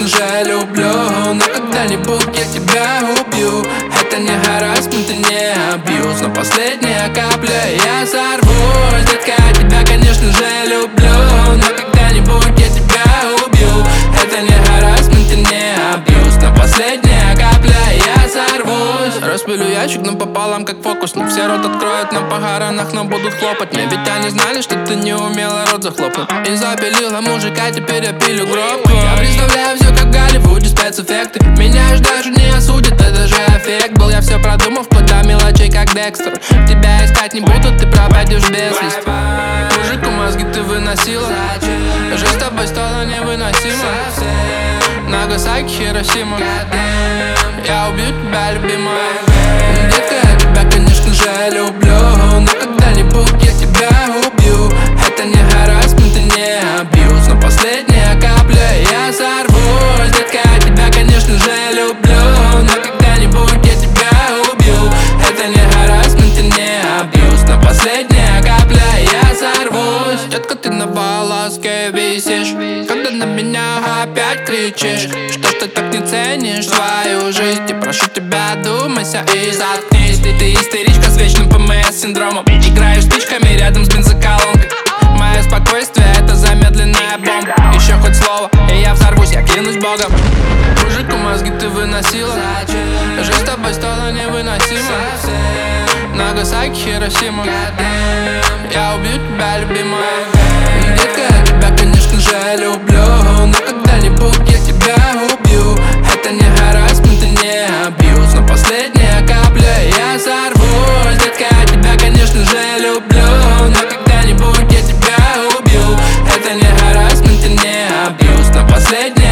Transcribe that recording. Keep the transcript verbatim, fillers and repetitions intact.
конечно же, люблю, но когда-нибудь я тебя убью. Это не харассмент и не абьюз, но последняя капля, я сорвусь. Детка, я тебя, конечно же, люблю, но когда-нибудь я тебя убью. Это не харассмент и не абьюз, но последняя капля, я сорвусь. Распилю ящик напополам, как фокусник. Все рот откроют на похоронах, но будут хлопать мне. Ведь они знали, что ты не умела рот захлопнуть. И запилила мужика, теперь я пилю гроб. Я представляю все как в Голливуде, спецэффекты. Меня ж даже не осудят, это же эффект был. Я все продумав, вплоть до мелочей, как Декстер. Тебя искать не буду, ты пропадешь без вести. Мужику мозги ты выносила, жизнь с тобой стала невыносима. Нагасаки, Хиросима, я убью тебя, любимая. Детка, я тебя, конечно же, люблю, но когда-нибудь я тебя убью. Это не харассмент и не абьюз, но последняя капля, я сорвусь. Детка, я тебя, конечно же, люблю, но когда-нибудь я тебя убью. Это не харассмент и не абьюз, но последняя капля, я сорвусь. Детка, ты на волоске висишь, когда на меня опять кричишь, что ж ты так не ценишь свою жизнь. И прошу тебя, думайся и заткнись. Ты, ты истеричка с вечным ПМС-синдромом. Играешь спичками рядом с бензоколонкой. Мое спокойствие — это замедленная бомба. Еще хоть слово, и я взорвусь, я клянусь Богом. Мужику мозги ты выносила, жизнь с тобой стала невыносима. Нагасаки, Хиросима, я убью тебя, любимая. Детка, я тебя, конечно же, люблю, но когда-нибудь я тебя убью. Это не харассмент и не абьюз, но последняя капля, я сорвусь. Детка, я тебя, конечно же, люблю, но когда-нибудь я тебя убью. Это не харассмент и не абьюз, но последняя